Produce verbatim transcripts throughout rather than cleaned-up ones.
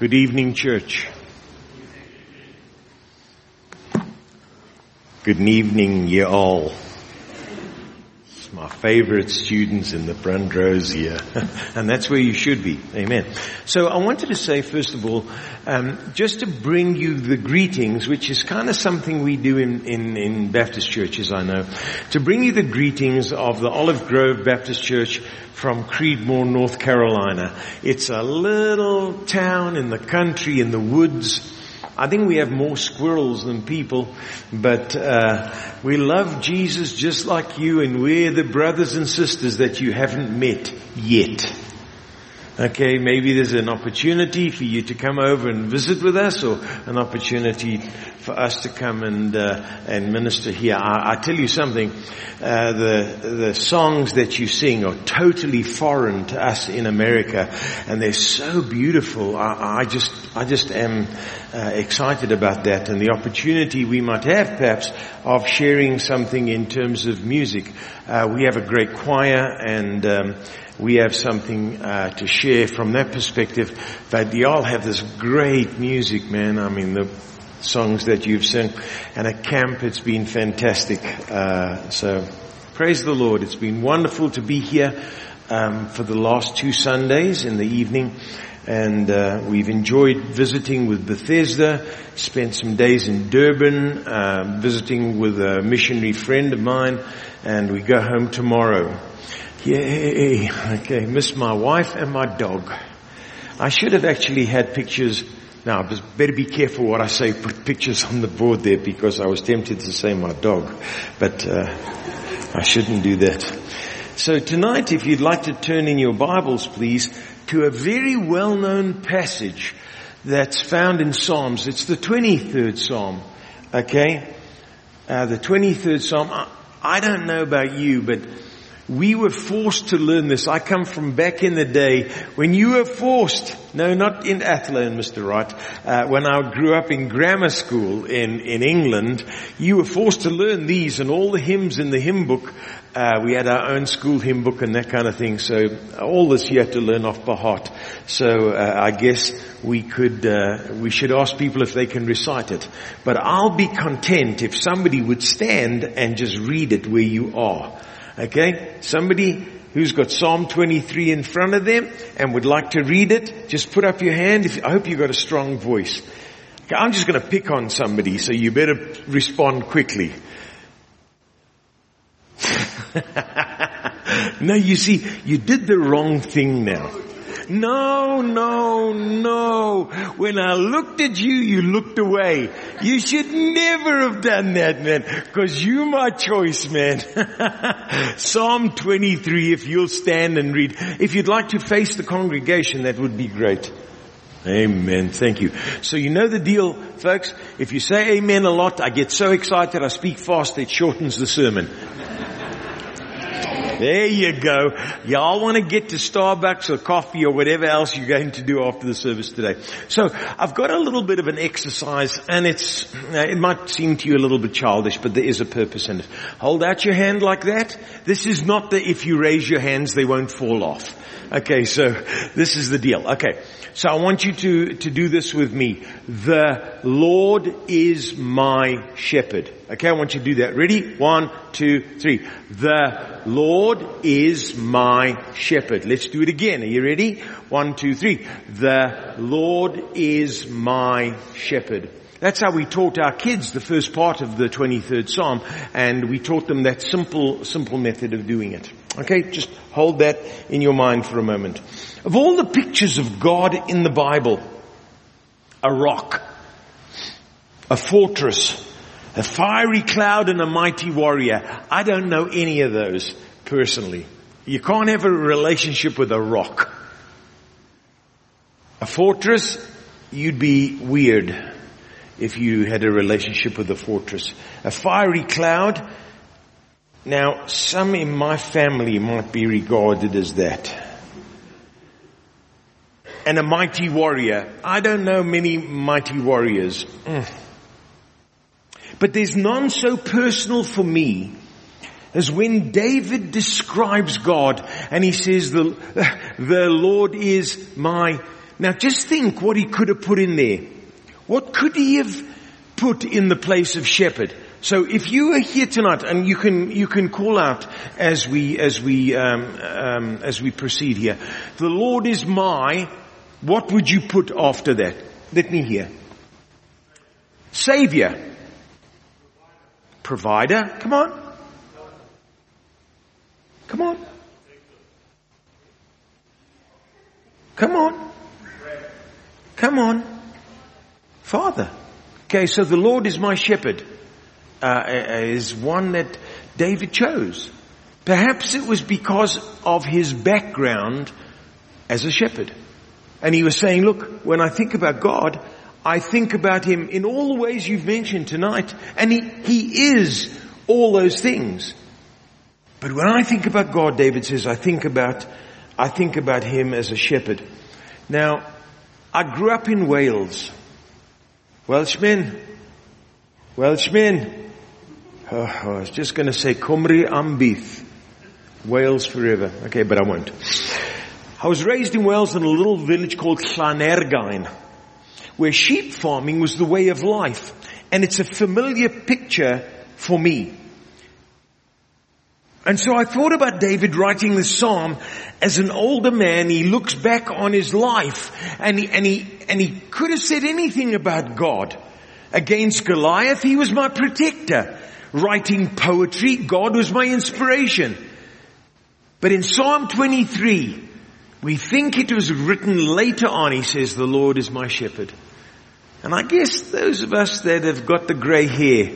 Good evening, church. Good evening, ye all. It's my favorite students in the front rows here. And that's where you should be. Amen. So I wanted to say, first of all, um, just to bring you the greetings, which is kind of something we do in, in, in Baptist churches, I know. To bring you the greetings of the Olive Grove Baptist Church from Creedmoor, North Carolina. It's a little town in the country, in the woods. I think we have more squirrels than people, but uh we love Jesus just like you, and we're the brothers and sisters that you haven't met yet. Okay, maybe there's an opportunity for you to come over and visit with us, or an opportunity for us to come and uh, and minister here. I, I tell you something, uh, the the songs that you sing are totally foreign to us in America, and they're so beautiful. I, I just I just am uh, excited about that, and the opportunity we might have perhaps of sharing something in terms of music. Uh, we have a great choir, and um, we have something uh, to share from that perspective. But y'all have this great music, man. I mean, the songs that you've sung, and at camp it's been fantastic. Uh, so praise the Lord. It's been wonderful to be here um, for the last two Sundays in the evening, and uh, we've enjoyed visiting with Bethesda, spent some days in Durban, uh, visiting with a missionary friend of mine, and we go home tomorrow. Yay. Okay, miss my wife and my dog. I should have actually had pictures. Now, I better be careful what I say, put pictures on the board there, because I was tempted to say my dog, but uh, I shouldn't do that. So tonight, if you'd like to turn in your Bibles, please, to a very well-known passage that's found in Psalms. It's the twenty-third Psalm, okay? Uh, the twenty-third Psalm. I, I don't know about you, but we were forced to learn this. I come from back in the day when you were forced, no, not in Athlone, Mister Wright, uh, when I grew up in grammar school in, in England, you were forced to learn these and all the hymns in the hymn book. Uh, we had our own school hymn book and that kind of thing. So all this you had to learn off by heart. So uh, I guess we could, uh, we should ask people if they can recite it. But I'll be content if somebody would stand and just read it where you are. Okay, somebody who's got Psalm twenty-three in front of them and would like to read it, just put up your hand. If, I hope you've got a strong voice. Okay, I'm just going to pick on somebody, so you better respond quickly. No, you see, you did the wrong thing now. No, no, no. When I looked at you, you looked away. You should never have done that, man, because you're my choice, man. Psalm twenty-three, if you'll stand and read. If you'd like to face the congregation, that would be great. Amen. Thank you. So you know the deal, folks. If you say amen a lot, I get so excited I speak fast, it shortens the sermon. There you go. Y'all want to get to Starbucks or coffee or whatever else you're going to do after the service today. So I've got a little bit of an exercise, and it's, it might seem to you a little bit childish, but there is a purpose in it. Hold out your hand like that. This is not the if you raise your hands they won't fall off. Okay, so this is the deal. Okay, so I want you to, to do this with me. The Lord is my shepherd. Okay, I want you to do that. Ready? One, two, three. The Lord is my shepherd. Let's do it again. Are you ready? One, two, three. The Lord is my shepherd. That's how we taught our kids the first part of the twenty-third Psalm, and we taught them that simple, simple method of doing it. Okay, just hold that in your mind for a moment. Of all the pictures of God in the Bible, a rock, a fortress, a fiery cloud, and a mighty warrior. I don't know any of those personally. You can't have a relationship with a rock. A fortress, you'd be weird if you had a relationship with a fortress. A fiery cloud, now some in my family might be regarded as that. And a mighty warrior. I don't know many mighty warriors. Mm. But there's none so personal for me as when David describes God and he says, the, the Lord is my Now just think what he could have put in there. What could he have put in the place of shepherd? So if you are here tonight, and you can you can call out as we as we um, um, as we proceed here, the Lord is my. What would you put after that? Let me hear. Savior, provider. Come on, come on, come on, come on. Father. Okay, so the Lord is my shepherd. Uh, is one that David chose. Perhaps it was because of his background as a shepherd. And he was saying, look, when I think about God, I think about him in all the ways you've mentioned tonight. And he, he is all those things. But when I think about God, David says, I think about, I think about him as a shepherd. Now, I grew up in Wales. Welshmen. Welshmen. Oh, I was just going to say Cymru am byth. Wales forever. Okay, but I won't. I was raised in Wales in a little village called Llanergain, where sheep farming was the way of life. And it's a familiar picture for me. And so I thought about David writing this psalm as an older man. He looks back on his life, and he, and he, and he could have said anything about God. Against Goliath, he was my protector. Writing poetry, God was my inspiration. But in Psalm twenty-three, we think it was written later on. He says, the Lord is my shepherd. And I guess those of us that have got the grey hair,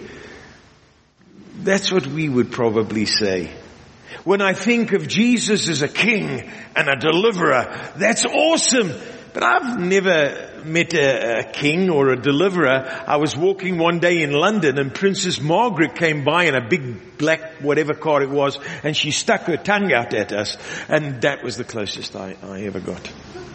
that's what we would probably say. When I think of Jesus as a king and a deliverer, that's awesome. But I've never met a, a king or a deliverer. I was walking one day in London, and Princess Margaret came by in a big black whatever car it was, and she stuck her tongue out at us. And that was the closest I, I ever got.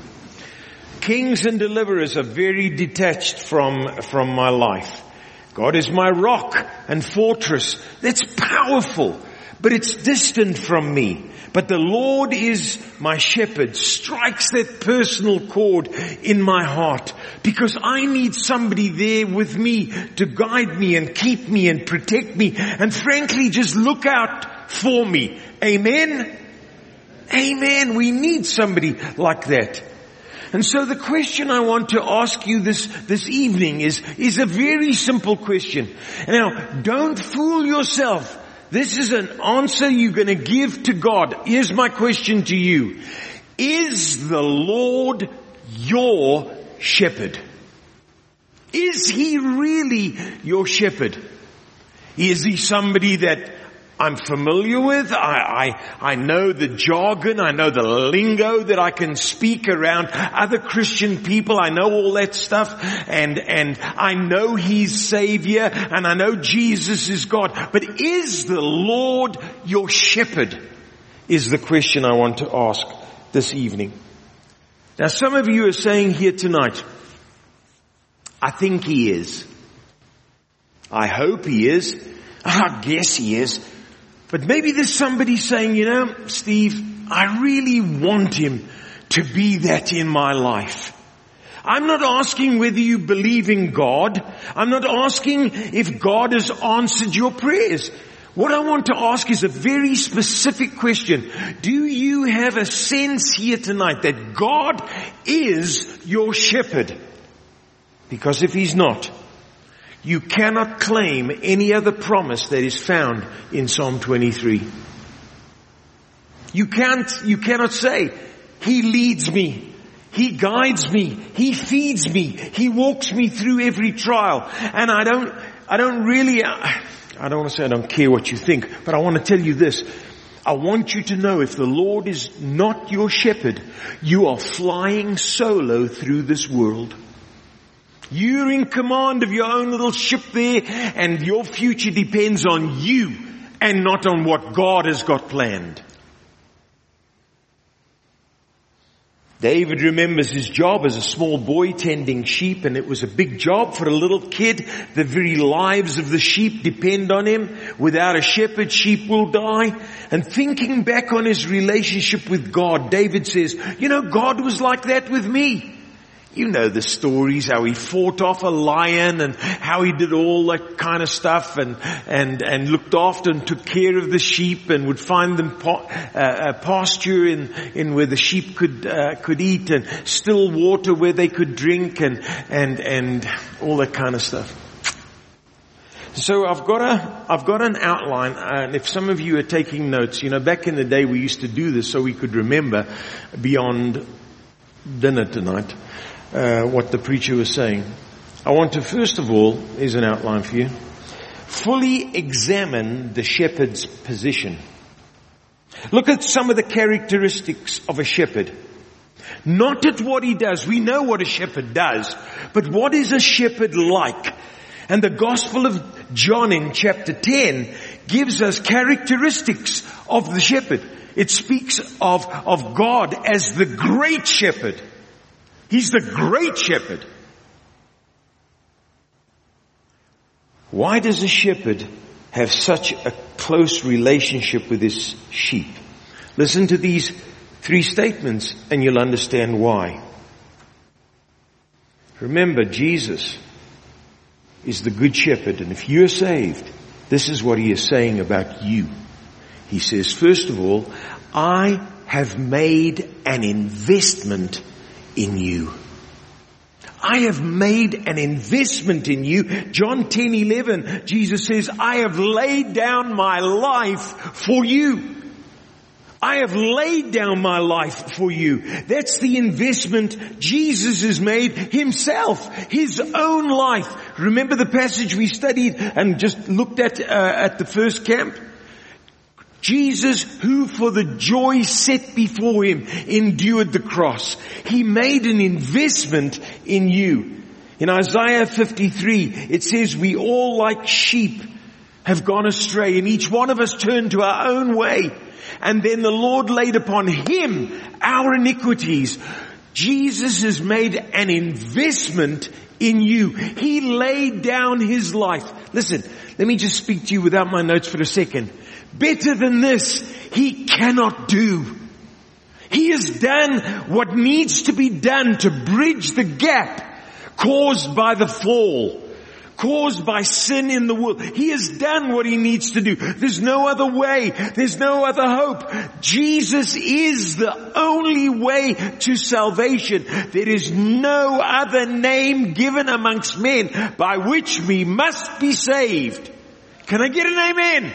Kings and deliverers are very detached from, from my life. God is my rock and fortress. That's powerful, but it's distant from me. But the Lord is my shepherd strikes that personal chord in my heart, because I need somebody there with me to guide me and keep me and protect me and frankly just look out for me. Amen? Amen. We need somebody like that. And so the question I want to ask you this, this evening is, is a very simple question. Now, don't fool yourself. This is an answer you're going to give to God. Here's my question to you. Is the Lord your shepherd? Is he really your shepherd? Is he somebody that I'm familiar with? I, I, I know the jargon, I know the lingo that I can speak around other Christian people. I know all that stuff, and, and I know he's Savior, and I know Jesus is God. But is the Lord your shepherd? Is the question I want to ask this evening. Now some of you are saying here tonight, I think he is. I hope he is. I guess he is. But maybe there's somebody saying, you know, Steve, I really want him to be that in my life. I'm not asking whether you believe in God. I'm not asking if God has answered your prayers. What I want to ask is a very specific question. Do you have a sense here tonight that God is your shepherd? Because if he's not, you cannot claim any other promise that is found in Psalm twenty-three. You can't, you cannot say, he leads me, he guides me, he feeds me, he walks me through every trial. And I don't, I don't really, I don't want to say I don't care what you think, but I want to tell you this. I want you to know, if the Lord is not your shepherd, you are flying solo through this world. You're in command of your own little ship there, and your future depends on you and not on what God has got planned. David remembers his job as a small boy tending sheep, and it was a big job for a little kid. The very lives of the sheep depend on him. Without a shepherd, sheep will die. And thinking back on his relationship with God, David says, you know, God was like that with me. You know the stories, how he fought off a lion and how he did all that kind of stuff and, and, and looked after and took care of the sheep and would find them pa- uh, pasture in, in where the sheep could, uh, could eat and still water where they could drink and, and, and all that kind of stuff. So I've got a, I've got an outline, and if some of you are taking notes, you know, back in the day we used to do this so we could remember beyond dinner tonight. Uh, what the preacher was saying. I want to first of all, here's an outline for you, fully examine the shepherd's position. Look at some of the characteristics of a shepherd. Not at what he does. We know what a shepherd does. But what is a shepherd like? And the Gospel of John in chapter ten gives us characteristics of the shepherd. It speaks of, of God as the great shepherd. He's the great shepherd. Why does a shepherd have such a close relationship with his sheep? Listen to these three statements and you'll understand why. Remember, Jesus is the good shepherd, and if you're saved, this is what he is saying about you. He says, first of all, I have made an investment in you. I have made an investment in you. John ten eleven, Jesus says, I have laid down my life for you. I have laid down my life for you. That's the investment Jesus has made himself, his own life. Remember the passage we studied and just looked at uh, at the first camp? Jesus, who for the joy set before him endured the cross. He made an investment in you. In Isaiah fifty-three, it says, we all like sheep have gone astray, and each one of us turned to our own way. And then the Lord laid upon him our iniquities. Jesus has made an investment in you. He laid down his life. Listen, let me just speak to you without my notes for a second. Better than this, he cannot do. He has done what needs to be done to bridge the gap caused by the fall, caused by sin in the world. He has done what he needs to do. There's no other way. There's no other hope. Jesus is the only way to salvation. There is no other name given amongst men by which we must be saved. Can I get an amen?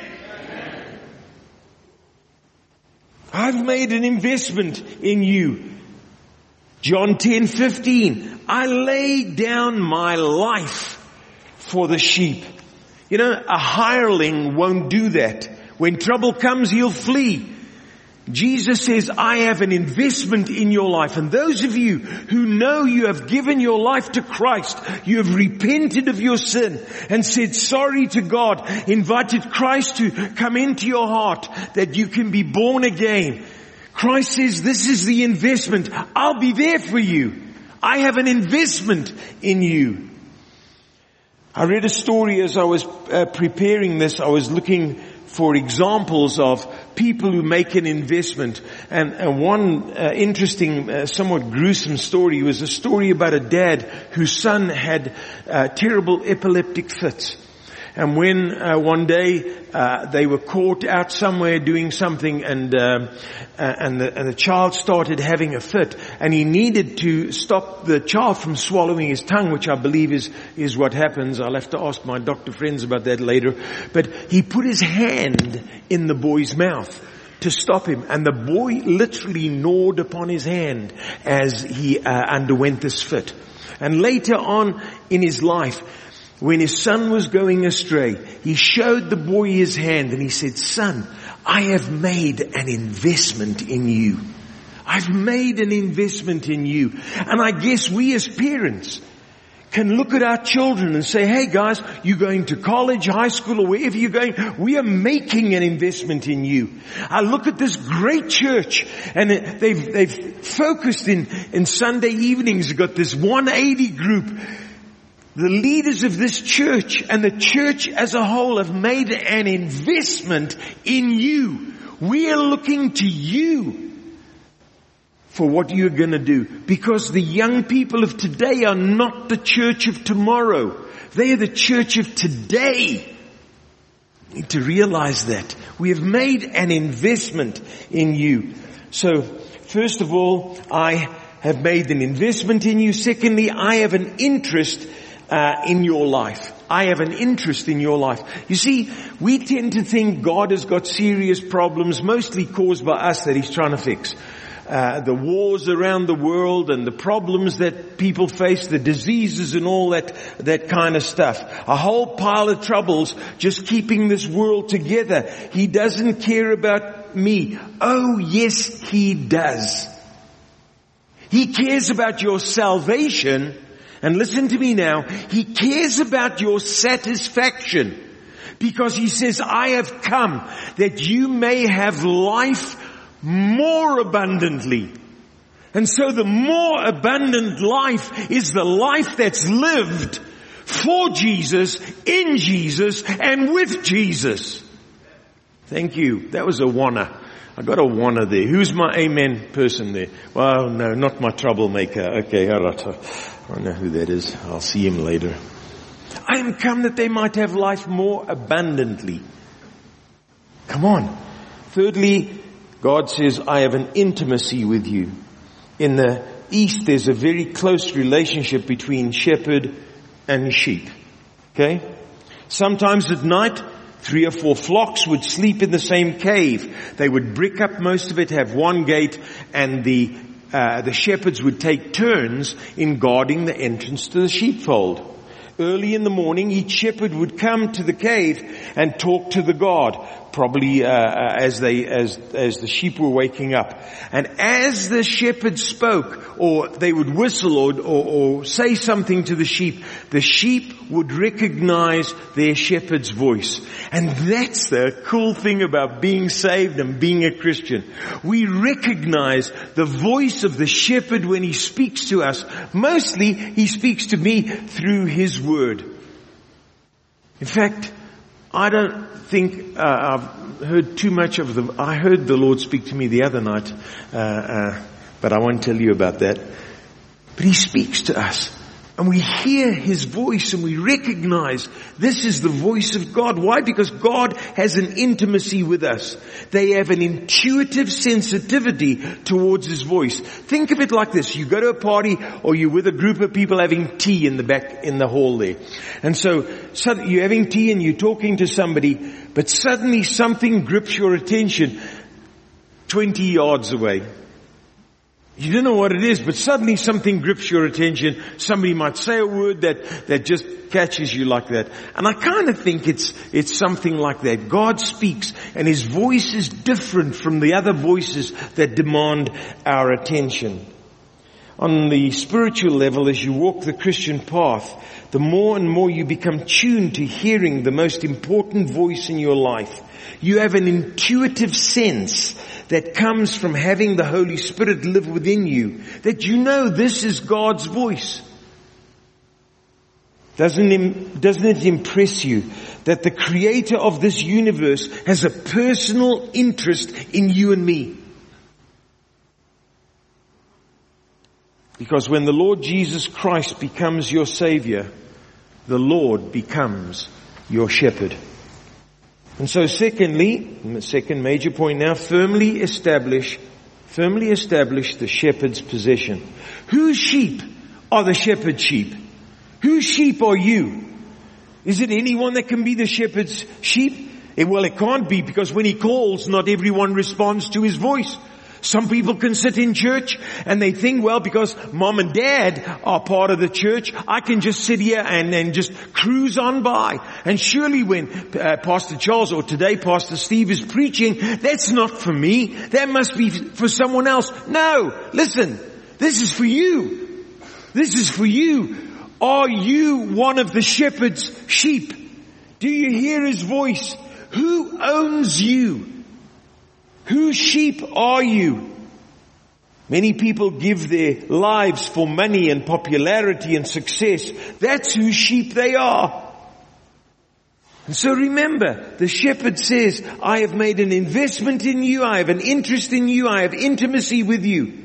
I've made an investment in you. John ten fifteen. I laid down my life for the sheep. You know, a hireling won't do that. When trouble comes, he'll flee. Jesus says, I have an investment in your life. And those of you who know you have given your life to Christ, you have repented of your sin and said sorry to God, invited Christ to come into your heart that you can be born again. Christ says, this is the investment. I'll be there for you. I have an investment in you. I read a story as I was uh, preparing this. I was looking for examples of people who make an investment. And, and one uh, interesting, uh, somewhat gruesome story was a story about a dad whose son had uh, terrible epileptic fits. And when uh, one day uh, they were caught out somewhere doing something, and um, uh, and, the, and the child started having a fit, and he needed to stop the child from swallowing his tongue, which I believe is is what happens. I'll have to ask my doctor friends about that later. But he put his hand in the boy's mouth to stop him, and the boy literally gnawed upon his hand as he uh, underwent this fit. And later on in his life, when his son was going astray, he showed the boy his hand and he said, son, I have made an investment in you. I've made an investment in you. And I guess we as parents can look at our children and say, hey guys, you're going to college, high school, or wherever you're going, we are making an investment in you. I look at this great church, and they've, they've focused in, in Sunday evenings, they've got this one eighty group. The leaders of this church and the church as a whole have made an investment in you. We are looking to you for what you're going to do. Because the young people of today are not the church of tomorrow. They are the church of today. You need to realize that. We have made an investment in you. So, first of all, I have made an investment in you. Secondly, I have an interest uh, in your life. I have an interest in your life. You see, we tend to think God has got serious problems, mostly caused by us, that He's trying to fix. Uh, the wars around the world and the problems that people face, the diseases and all that, that kind of stuff. A whole pile of troubles just keeping this world together. He doesn't care about me. Oh yes, He does. He cares about your salvation. And listen to me now. He cares about your satisfaction. Because He says, I have come that you may have life more abundantly. And so the more abundant life is the life that's lived for Jesus, in Jesus, and with Jesus. Thank you. That was a wanna. I got a wanna there. Who's my amen person there? Well, no, not my troublemaker. Okay, all right. I don't know who that is. I'll see him later. I am come that they might have life more abundantly. Come on. Thirdly, God says, I have an intimacy with you. In the East, there's a very close relationship between shepherd and sheep. Okay? Sometimes at night, three or four flocks would sleep in the same cave. They would brick up most of it, have one gate, and the uh, the shepherds would take turns in guarding the entrance to the sheepfold. Early in the morning, each shepherd would come to the cave and talk to the guard, probably uh, as they as as the sheep were waking up. And as the shepherd spoke, or they would whistle or, or, or say something to the sheep, the sheep would recognize their shepherd's voice. And that's the cool thing about being saved and being a Christian. We recognize the voice of the shepherd when he speaks to us. Mostly, he speaks to me through his word. In fact, I don't think uh, I've heard too much of the. I heard the Lord speak to me the other night, uh, uh, but I won't tell you about that. But He speaks to us, and we hear His voice, and we recognize this is the voice of God. Why? Because God has an intimacy with us. They have an intuitive sensitivity towards His voice. Think of it like this. You go to a party, or you're with a group of people having tea in the back, in the hall there. And so, so you're having tea and you're talking to somebody, but suddenly something grips your attention twenty yards away. You don't know what it is, but suddenly something grips your attention. Somebody might say a word that, that just catches you like that. And I kind of think it's, it's something like that. God speaks, and His voice is different from the other voices that demand our attention. On the spiritual level, as you walk the Christian path, the more and more you become tuned to hearing the most important voice in your life. You have an intuitive sense that comes from having the Holy Spirit live within you, that you know this is God's voice. Doesn't, doesn't it impress you that the Creator of this universe has a personal interest in you and me? Because when the Lord Jesus Christ becomes your Savior, the Lord becomes your shepherd. And so secondly, the second major point now, firmly establish, firmly establish the shepherd's possession. Whose sheep are the shepherd's sheep? Whose sheep are you? Is it anyone that can be the shepherd's sheep? It, well, it can't be, because when He calls, not everyone responds to His voice. Some people can sit in church and they think, well, because mom and dad are part of the church, I can just sit here and, and just cruise on by. And surely when uh, Pastor Charles, or today Pastor Steve, is preaching, that's not for me. That must be for someone else. No, listen, this is for you. This is for you. Are you one of the shepherd's sheep? Do you hear His voice? Who owns you? Whose sheep are you? Many people give their lives for money and popularity and success. That's whose sheep they are. And so remember, the shepherd says, I have made an investment in you. I have an interest in you. I have intimacy with you.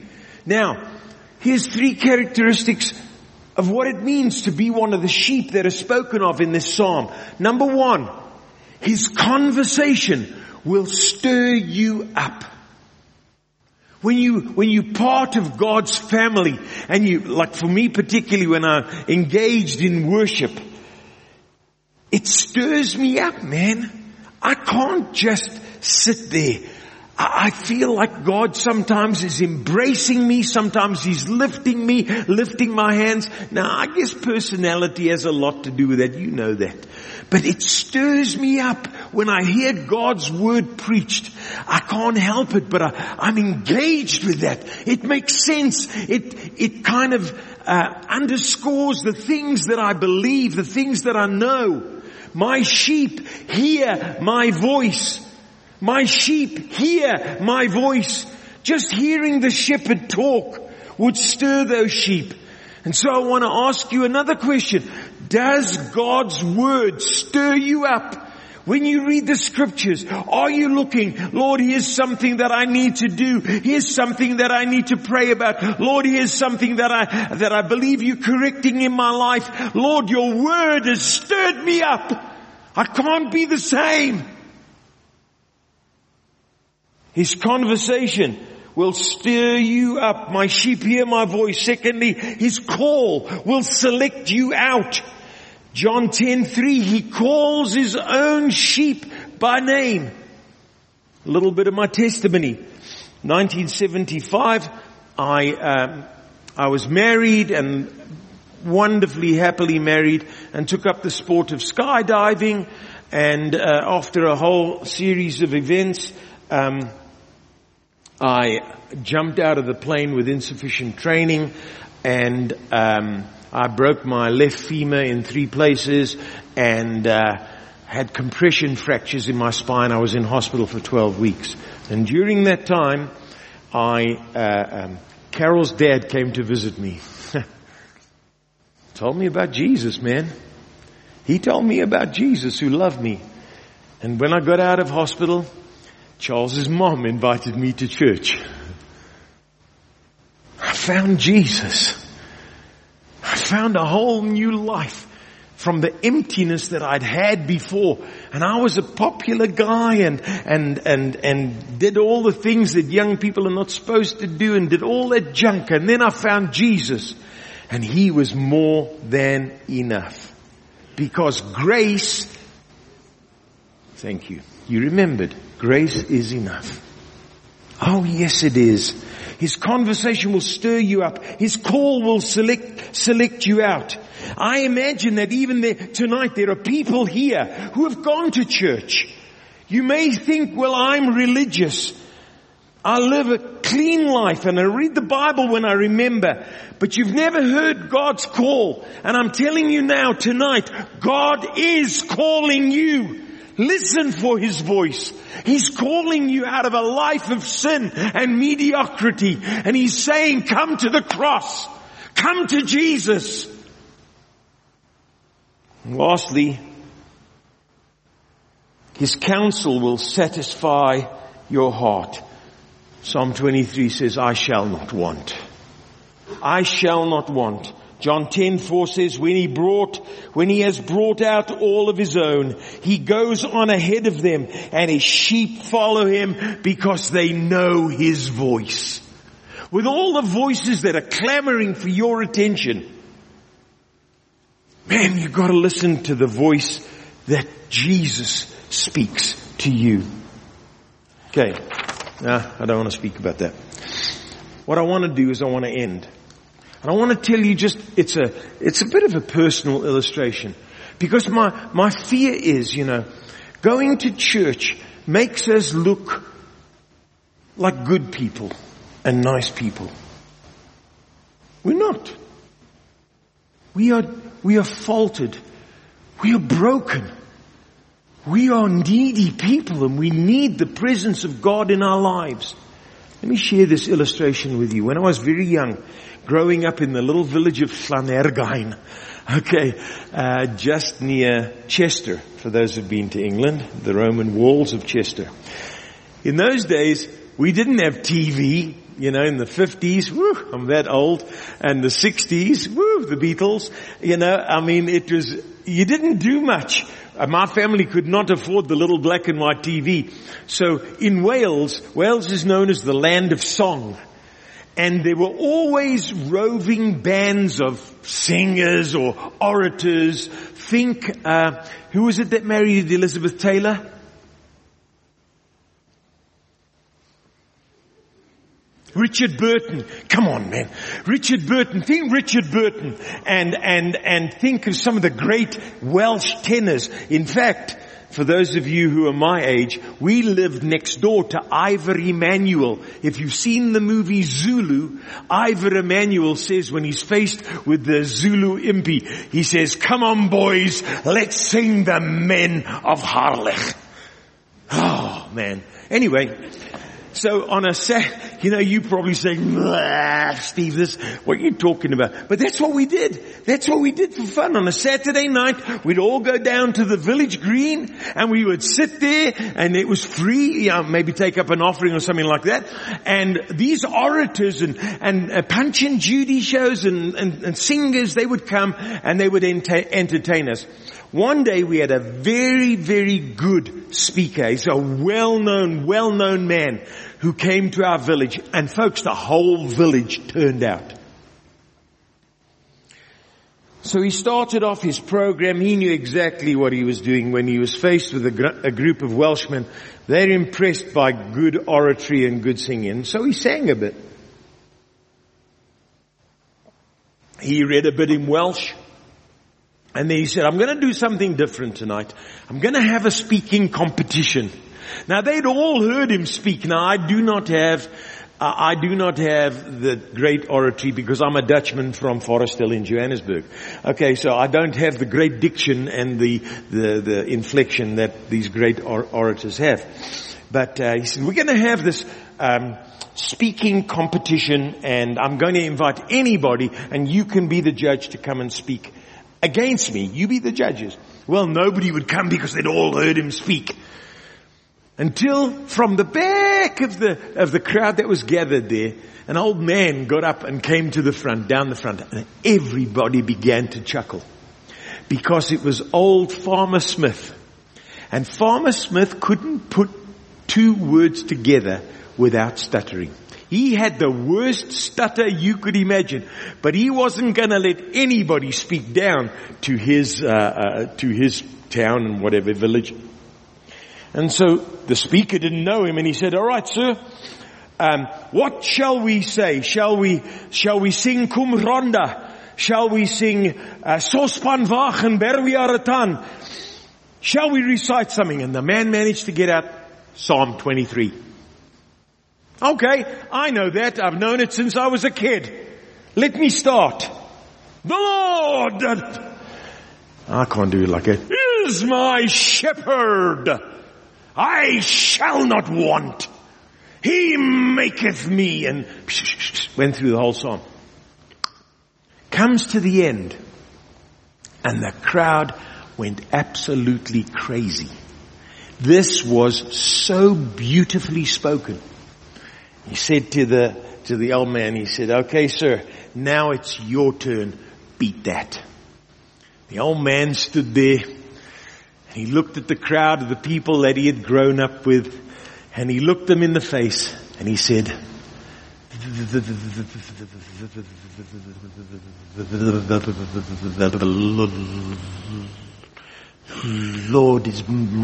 Now, here's three characteristics of what it means to be one of the sheep that are spoken of in this psalm. Number one, his conversation will stir you up. When you, when you're part of God's family, and you, like for me particularly when I'm engaged in worship, it stirs me up, man. I can't just sit there. I feel like God sometimes is embracing me, sometimes He's lifting me, lifting my hands. Now, I guess personality has a lot to do with that, you know that. But it stirs me up when I hear God's word preached. I can't help it, but I, I'm engaged with that. It makes sense. It, it kind of uh, underscores the things that I believe, the things that I know. My sheep hear my voice. My sheep hear my voice. Just hearing the shepherd talk would stir those sheep. And so I want to ask you another question. Does God's word stir you up? When you read the scriptures, are you looking, Lord, here's something that I need to do. Here's something that I need to pray about. Lord, here's something that I, that I believe you're correcting in my life. Lord, your word has stirred me up. I can't be the same. His conversation will stir you up. My sheep hear my voice. Secondly, His call will select you out. John ten three, He calls His own sheep by name. A little bit of my testimony. nineteen seventy-five, I, um, I was married and wonderfully happily married and took up the sport of skydiving. And uh, after a whole series of events, um, I jumped out of the plane with insufficient training, and um, I broke my left femur in three places and uh, had compression fractures in my spine. I was in hospital for twelve weeks. And during that time, I uh, um, Carol's dad came to visit me. Told me about Jesus, man. He told me about Jesus who loved me. And when I got out of hospital, Charles's mom invited me to church. I found Jesus. I found a whole new life from the emptiness that I'd had before. And I was a popular guy and, and, and, and did all the things that young people are not supposed to do and did all that junk. And then I found Jesus, and He was more than enough. Because grace, thank you, you remembered, grace is enough. Oh yes it is. His conversation will stir you up. His call will select, select you out. I imagine that even there, tonight there are people here who have gone to church. You may think, well, I'm religious. I live a clean life and I read the Bible when I remember. But you've never heard God's call. And I'm telling you now tonight, God is calling you. Listen for His voice. He's calling you out of a life of sin and mediocrity. And He's saying, come to the cross. Come to Jesus. And lastly, His counsel will satisfy your heart. Psalm twenty-three says, I shall not want. I shall not want. John ten four says, when he brought, when he has brought out all of his own, he goes on ahead of them, and his sheep follow him because they know his voice. With all the voices that are clamoring for your attention, man, you've got to listen to the voice that Jesus speaks to you. Okay. Nah, I don't want to speak about that. What I want to do is I want to end. And I want to tell you just, it's a, it's a bit of a personal illustration. Because my, my fear is, you know, going to church makes us look like good people and nice people. We're not. We are, we are faulted. We are broken. We are needy people, and we need the presence of God in our lives. Let me share this illustration with you. When I was very young, growing up in the little village of Llanergain, okay, uh, just near Chester, for those who've been to England, the Roman walls of Chester. In those days, we didn't have T V. you know, in the fifties, woo, I'm that old, and the sixties, woo, the Beatles, you know, I mean, it was, you didn't do much. Uh, my family could not afford the little black and white T V. So in Wales, Wales is known as the land of song. And there were always roving bands of singers or orators. Think, uh, who was it that married Elizabeth Taylor? Richard Burton. Come on, man. Richard Burton. Think Richard Burton. And, and, and think of some of the great Welsh tenors. In fact, for those of you who are my age, we lived next door to Ivor Emanuel. If you've seen the movie Zulu, Ivor Emanuel says when he's faced with the Zulu impi, he says, "Come on boys, let's sing the Men of Harlech." Oh man. Anyway, so on a Sat, you know, you probably say, "Steve, this, what are you talking about?" But that's what we did. That's what we did for fun. On a Saturday night, we'd all go down to the village green and we would sit there, and it was free, you know, maybe take up an offering or something like that. And these orators and, and uh, Punch and Judy shows and, and, and singers, they would come and they would ent- entertain us. One day we had a very, very good speaker. He's a well-known, well-known man who came to our village. And folks, the whole village turned out. So he started off his program. He knew exactly what he was doing when he was faced with a, gr- a group of Welshmen. They're impressed by good oratory and good singing. And so he sang a bit. He read a bit in Welsh. And then he said, "I'm going to do something different tonight. I'm going to have a speaking competition." Now they'd all heard him speak. Now I do not have, uh, I do not have the great oratory because I'm a Dutchman from Forrestal in Johannesburg. Okay, so I don't have the great diction and the, the, the inflection that these great or- orators have. But uh, he said, "We're going to have this, um, speaking competition, and I'm going to invite anybody, and you can be the judge to come and speak against me. You be the judges." Well, nobody would come because they'd all heard him speak. Until from the back of the, of the crowd that was gathered there, an old man got up and came to the front, down the front, and everybody began to chuckle. Because it was old Farmer Smith. And Farmer Smith couldn't put two words together without stuttering. He had the worst stutter you could imagine, but he wasn't going to let anybody speak down to his uh, uh, to his town and whatever village. And so the speaker didn't know him, and he said, "All right, sir, um, what shall we say? Shall we shall we sing Cum Ronda? Shall we sing Sospan Wachen Berwiaratan? Shall we recite something?" And the man managed to get out Psalm twenty-three. "Okay, I know that. I've known it since I was a kid. Let me start. The Lord," I can't do it like that, "is my shepherd. I shall not want. He maketh me," and went through the whole psalm. Comes to the end, and the crowd went absolutely crazy. This was so beautifully spoken. He said to the, to the old man, he said, "Okay, sir, now it's your turn. Beat that." The old man stood there, and he looked at the crowd of the people that he had grown up with, and he looked them in the face, and he said, "The Lord is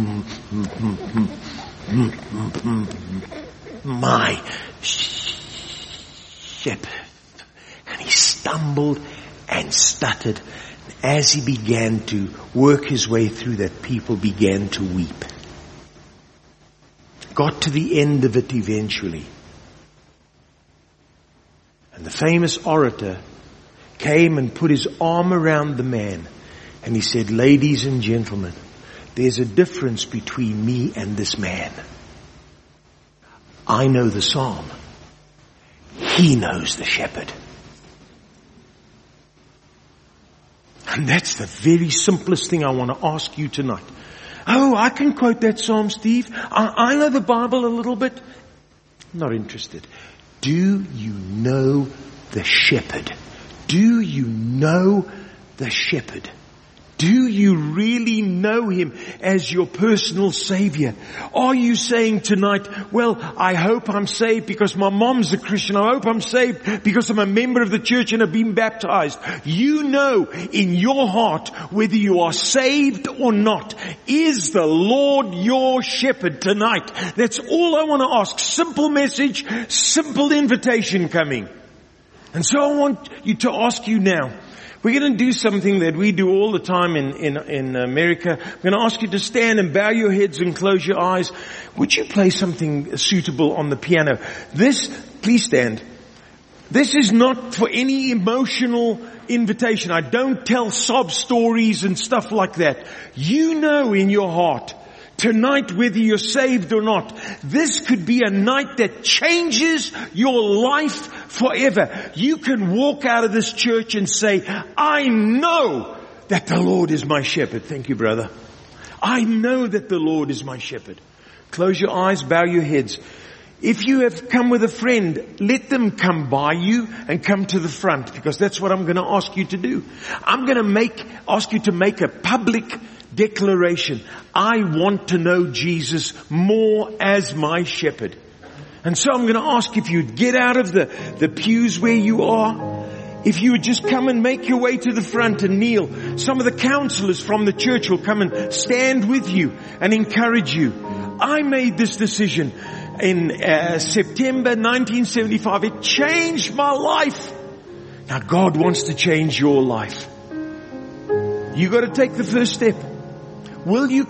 my shepherd." And he stumbled and stuttered. As he began to work his way through that, people began to weep. Got to the end of it eventually. And the famous orator came and put his arm around the man, and he said, "Ladies and gentlemen, there's a difference between me and this man. I know the psalm. He knows the shepherd." And that's the very simplest thing I want to ask you tonight. "Oh, I can quote that psalm, Steve. I, I know the Bible a little bit." Not interested. Do you know the shepherd? Do you know the shepherd? Do you really know him as your personal savior? Are you saying tonight, well, I hope I'm saved because my mom's a Christian. I hope I'm saved because I'm a member of the church and have been baptized. You know in your heart whether you are saved or not. Is the Lord your shepherd tonight? That's all I want to ask. Simple message, simple invitation coming. And so I want you to ask you now. We're going to do something that we do all the time in, in, in America. I'm going to ask you to stand and bow your heads and close your eyes. Would you play something suitable on the piano? This, please stand. This is not for any emotional invitation. I don't tell sob stories and stuff like that. You know in your heart tonight whether you're saved or not. This could be a night that changes your life forever. You can walk out of this church and say, I know that the Lord is my shepherd. Thank you, brother. I know that the Lord is my shepherd. Close your eyes, bow your heads. If you have come with a friend, let them come by you and come to the front, because that's what I'm going to ask you to do. I'm going to make, ask you to make a public declaration. I want to know Jesus more as my shepherd. And so I'm going to ask if you'd get out of the, the pews where you are. If you would just come and make your way to the front and kneel. Some of the counselors from the church will come and stand with you and encourage you. I made this decision in uh, September nineteen seventy-five. It changed my life. Now God wants to change your life. You got to take the first step. Will you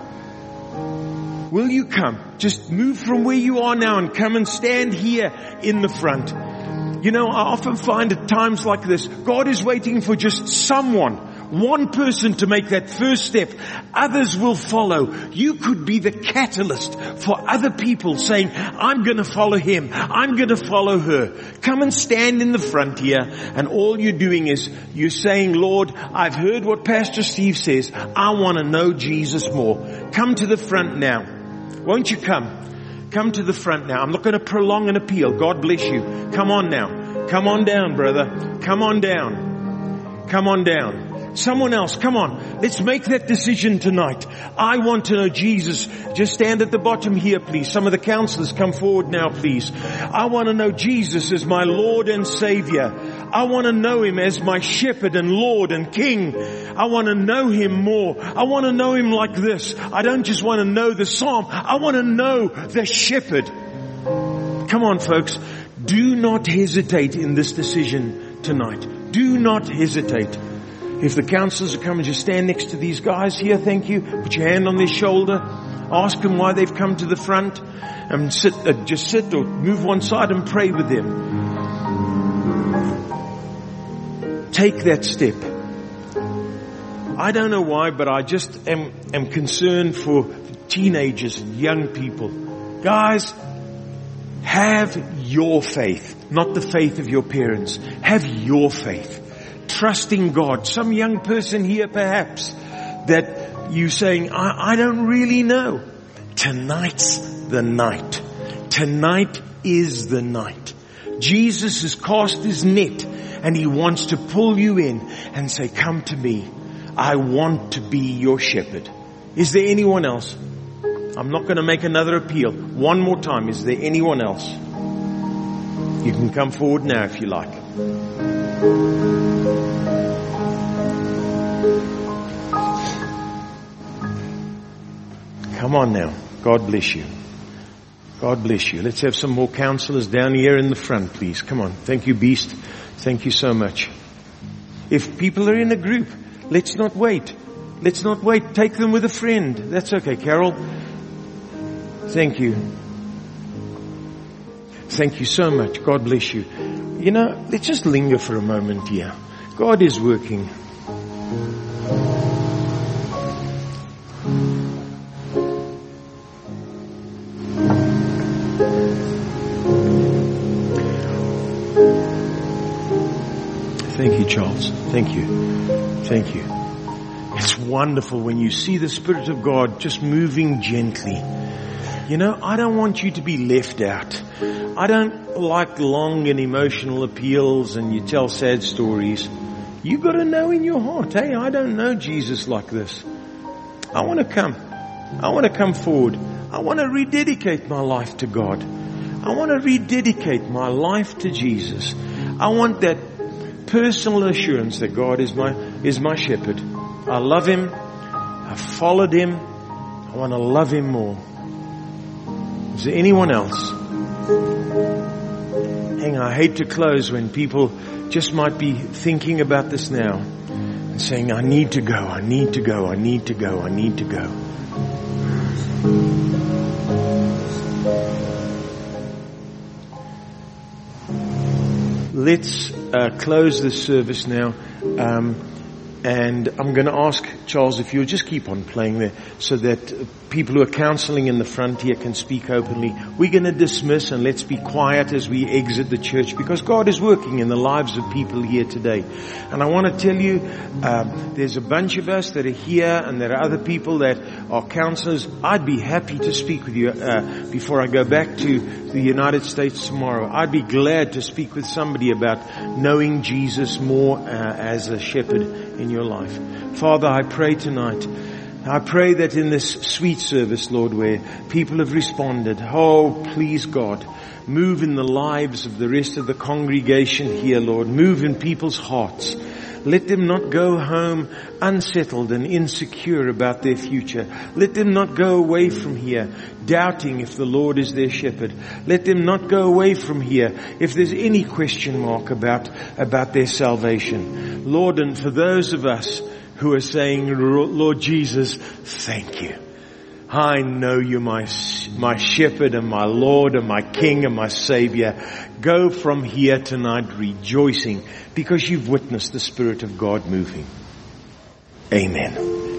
come? Will you come? Just move from where you are now and come and stand here in the front. You know, I often find at times like this, God is waiting for just someone, one person to make that first step. Others will follow. You could be the catalyst for other people saying, I'm going to follow him. I'm going to follow her. Come and stand in the front here. And all you're doing is you're saying, Lord, I've heard what Pastor Steve says. I want to know Jesus more. Come to the front now. Won't you come? Come to the front now. I'm not going to prolong an appeal. God bless you. Come on now. Come on down, brother. Come on down. Come on down. Someone else, come on. Let's make that decision tonight. I want to know Jesus. Just stand at the bottom here, please. Some of the counselors come forward now, please. I want to know Jesus as my Lord and Savior. I want to know him as my shepherd and Lord and King. I want to know him more. I want to know him like this. I don't just want to know the psalm. I want to know the shepherd. Come on, folks. Do not hesitate in this decision tonight. Do not hesitate. If the counselors are coming, just stand next to these guys here. Thank you. Put your hand on their shoulder. Ask them why they've come to the front. And sit, uh, just sit or move one side and pray with them. Take that step. I don't know why, but I just am, am concerned for teenagers and young people. Guys, have your faith, not the faith of your parents. Have your faith. Trusting God. Some young person here perhaps that you saying, I, I don't really know. Tonight's the night. Tonight is the night. Jesus has cast his net and he wants to pull you in and say, come to me. I want to be your shepherd. Is there anyone else? I'm not going to make another appeal. One more time. Is there anyone else? You can come forward now if you like. Come on now. God bless you. God bless you. Let's have some more counselors down here in the front, please. Come on. Thank you, Beast. Thank you so much. If people are in a group, let's not wait. Let's not wait. Take them with a friend. That's okay, Carol. Thank you. Thank you so much. God bless you. You know, let's just linger for a moment here. God is working. Thank you, Charles. Thank you. Thank you. It's wonderful when you see the Spirit of God just moving gently. You know, I don't want you to be left out. I don't like long and emotional appeals and you tell sad stories. You got to know in your heart, hey, I don't know Jesus like this. I want to come. I want to come forward. I want to rededicate my life to God. I want to rededicate my life to Jesus. I want that personal assurance that God is my, is my shepherd. I love Him. I followed Him. I want to love Him more. Is there anyone else? Hang on, I hate to close when people just might be thinking about this now and saying, I need to go, I need to go, I need to go, I need to go. Let's uh, close this service now. Um, and I'm going to ask Charles if you'll just keep on playing there so that uh, people who are counseling in the front here can speak openly. We're going to dismiss and let's be quiet as we exit the church because God is working in the lives of people here today. And I want to tell you, um, there's a bunch of us that are here and there are other people that are counselors. I'd be happy to speak with you uh, before I go back to the United States tomorrow. I'd be glad to speak with somebody about knowing Jesus more uh, as a shepherd in your life. Father, I pray tonight, I pray that in this sweet service, Lord, where people have responded, oh, please God, move in the lives of the rest of the congregation here, Lord. Move in people's hearts. Let them not go home unsettled and insecure about their future. Let them not go away from here doubting if the Lord is their shepherd. Let them not go away from here if there's any question mark about, about their salvation. Lord, and for those of us who are saying, Lord Jesus, thank you. I know you're my, my shepherd and my Lord and my King and my Savior. Go from here tonight rejoicing because you've witnessed the Spirit of God moving. Amen.